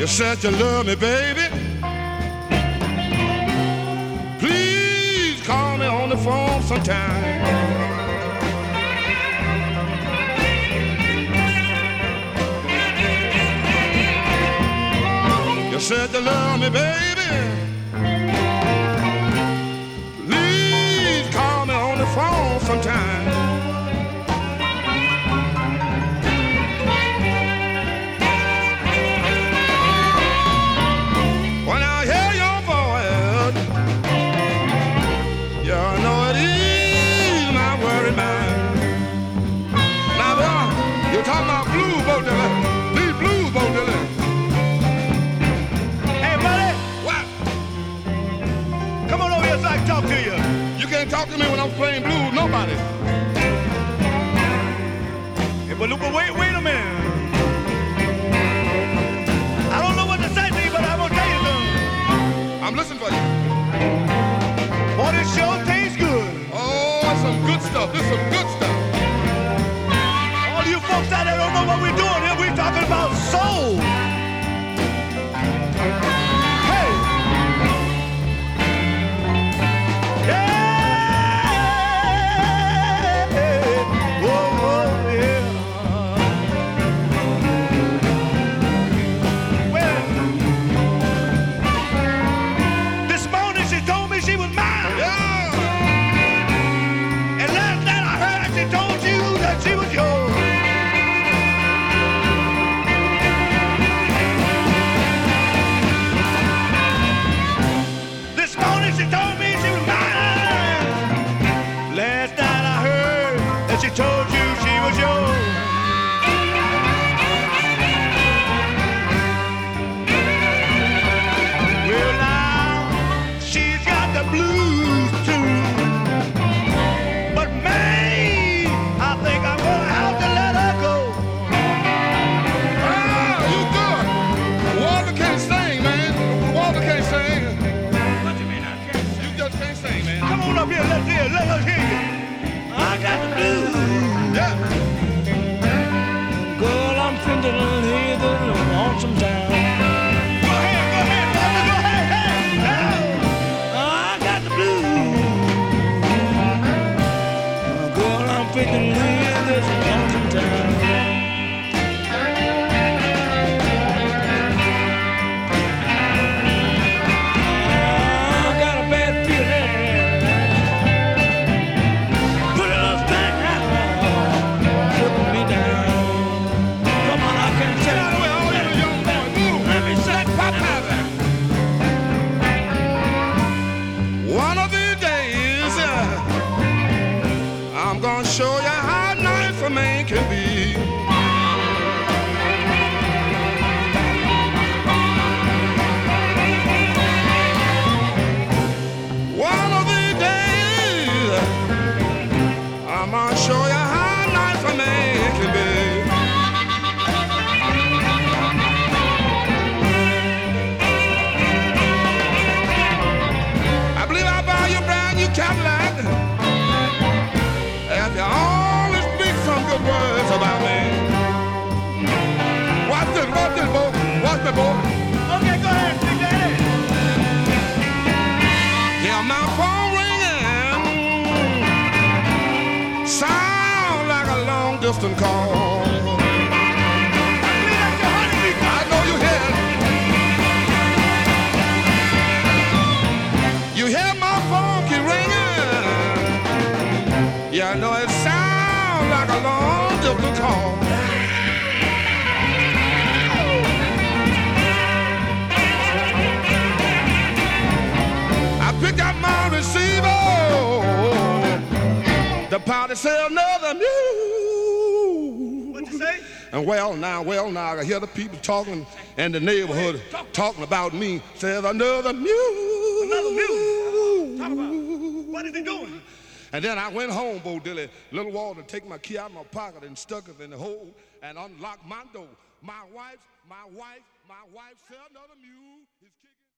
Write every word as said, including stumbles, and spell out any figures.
You said you love me, baby. Please call me on the phone sometime. You said you love me, baby. Please call me on the phone sometime. When I hear your voice, you know it is my worry mind. Now, boy, you're talking about blues, Bo Dylan. These blues, Bo Dylan. Come on over here so I can talk to you. You can't talk to me when I'm playing blues, nobody. Hey, but look, but wait, wait a minute. I don't know what to say to you, but I'm gonna tell you something. I'm listening for you. Boy, this sure tastes good. Oh, it's some good stuff. This is some good stuff. All you folks out there don't know what we're doing here. We're talking about soul. She told you she was yours. Well, now she's got the blues too. But man, I think I'm gonna have to let her go. Ah, you good. Walter can't sing, man. Walter can't sing. What you mean I can't sing? You just can't sing, man. Come on up here, let's hear, let us hear you. I got the blues. Yeah. Girl, I'm feeling a little lonesome town. Go ahead, go ahead, brother, go ahead, hey, hey. I got the blues. Girl, I'm feeling a little lonesome town. Show you how nice a man can be. One of these days, I'm gonna show you how nice a man can be. I believe I'll buy you a brand new Cadillac. You only speak some good words about me. Watch this, watch this, boy. Watch me, boy. Okay, go ahead, Big Daddy. Yeah, my phone ringing. Sound like a long distance call. I know you hear it. You hear my phone keep ringing. Yeah, I know it sounds like a long distance call. I picked up my receiver. The party said another mule. What'd you say? And well now, well now, I hear the people talking in the neighborhood talk. talking about me. Says another mule. Another mule? Talk about it. What is he doing? And then I went home, Bo Dilly, little Walter, take my key out of my pocket and stuck it in the hole and unlocked my door. My wife, my wife, my wife said another mule is kicking.